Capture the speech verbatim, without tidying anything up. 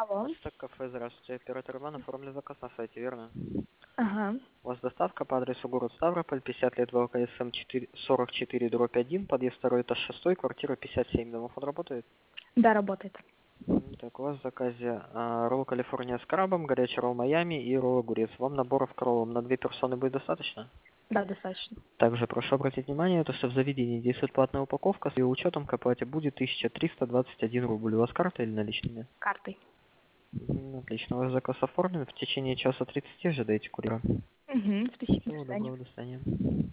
Алло. Ацтек кафе, здравствуйте. Оператор Иван оформлен заказ на сайте, верно? Ага. У вас доставка по адресу город Ставрополь, пятьдесят лет ВЛКСМ сорок четыре дробь один, подъезд второй этаж шестой, квартира пятьдесят семь. Домофон работает? Да, работает. М, Так, у вас в заказе а, ролл Калифорния с крабом, горячий ролл Майами и ролл огурец. Вам наборов к роллам на две персоны будет достаточно? Да, достаточно. Также прошу обратить внимание, то, что в заведении действует платная упаковка, с ее учетом к оплате будет тысяча триста двадцать один рубль. У вас карта или наличными? Картой. М, Отлично, ваш заказ оформлен. В течение часа тридцати ожидаете курьера. Угу. Спасибо. До Всего свидания. доброго, до свидания.